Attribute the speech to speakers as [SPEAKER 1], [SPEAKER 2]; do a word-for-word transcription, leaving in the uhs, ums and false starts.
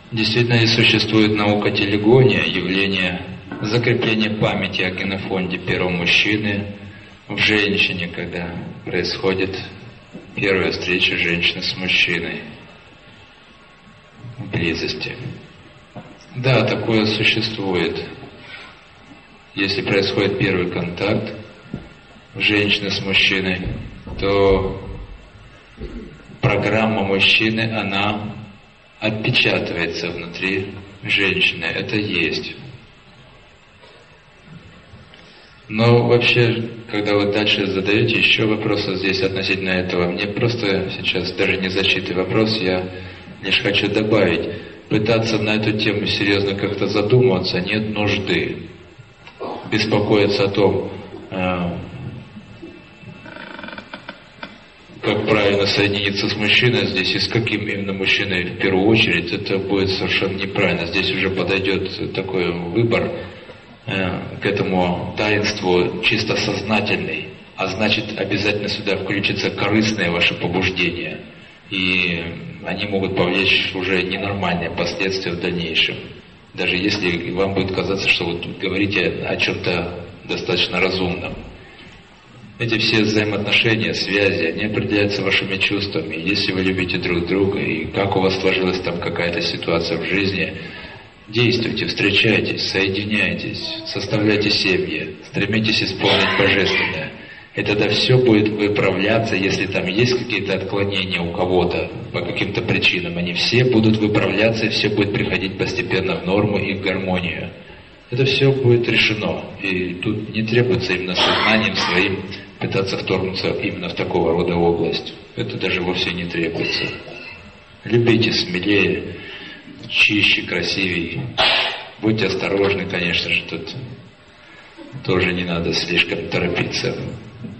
[SPEAKER 1] Действительно, и существует наука телегония, явление закрепления памяти о генофонде первого мужчины в женщине, когда происходит первая встреча женщины с мужчиной в близости. Да, такое существует. Если происходит первый контакт женщины с мужчиной, то программа мужчины, она отпечатывается внутри женщины. Это есть. Но вообще, когда вы дальше задаете еще вопросы здесь относительно этого, мне просто сейчас даже не защитный вопрос, я лишь хочу добавить, пытаться на эту тему серьезно как-то задумываться нет нужды. Беспокоиться о том, как правильно соединиться с мужчиной здесь и с каким именно мужчиной в первую очередь, это будет совершенно неправильно. Здесь уже подойдет такой выбор к этому таинству чисто сознательный, а значит обязательно сюда включится корыстное ваше побуждение, и они могут повлечь уже ненормальные последствия в дальнейшем. Даже если вам будет казаться, что вы тут говорите о чем-то достаточно разумном. Эти все взаимоотношения, связи, они определяются вашими чувствами. Если вы любите друг друга, и как у вас сложилась там какая-то ситуация в жизни, действуйте, встречайтесь, соединяйтесь, составляйте семьи, стремитесь исполнить божественное. И тогда все будет выправляться, если там есть какие-то отклонения у кого-то по каким-то причинам. Они все будут выправляться, и все будет приходить постепенно в норму и в гармонию. Это все будет решено. И тут не требуется именно сознанием своим пытаться вторгнуться именно в такого рода область. Это даже вовсе не требуется. Любите смелее, чище, красивее. Будьте осторожны, конечно же, тут тоже не надо слишком торопиться.